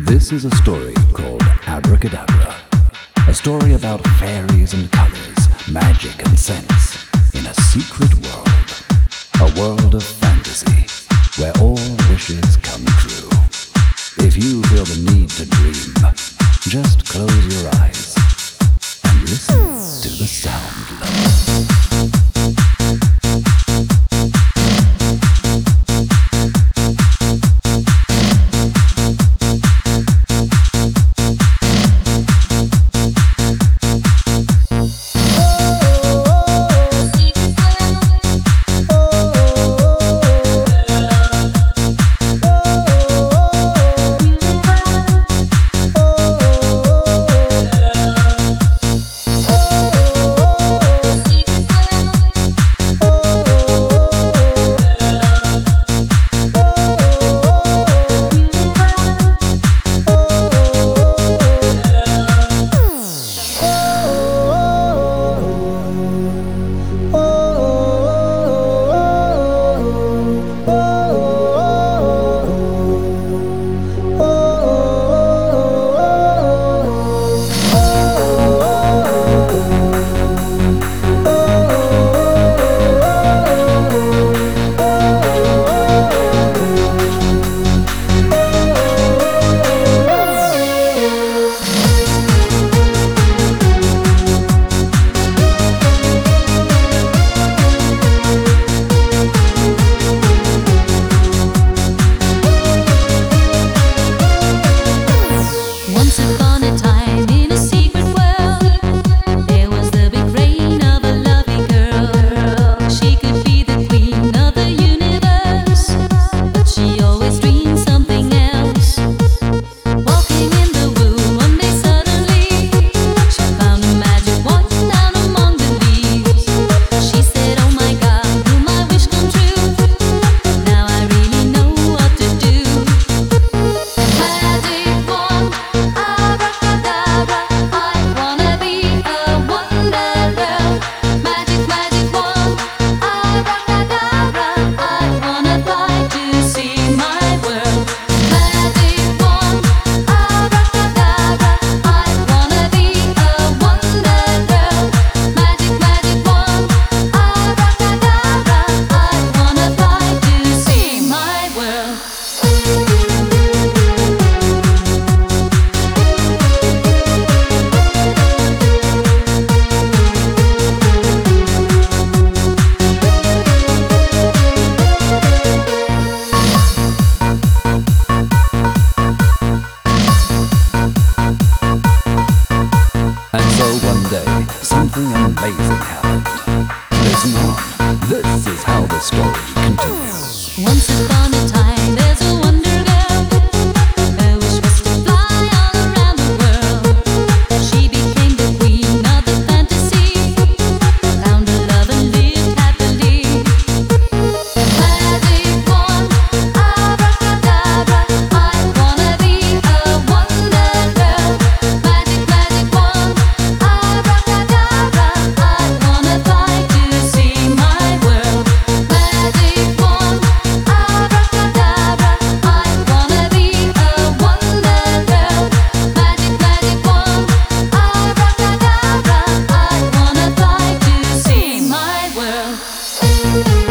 This is a story called Abracadabra. A story about fairies and colors, magic and sense, in a secret world. A world of fantasy, where all wishes come true. If you feel the need to dream, just close your eyes and listen to the sound, love. Something amazing happened. Listen on. This is how the story continues. Once upon a time, there's a wonder girl. Her wish was to fly all around the world. She became the queen of the fantasy. Found her love and lived happily. Magic wand, abracadabra. I wanna be a wonder girl. Magic, magic wand, abracadabra. I wanna fly to see my world. Magic wand, abracadabra. I wanna be a wonder girl. Magic, magic wand, abracadabra. I wanna fly to see my world.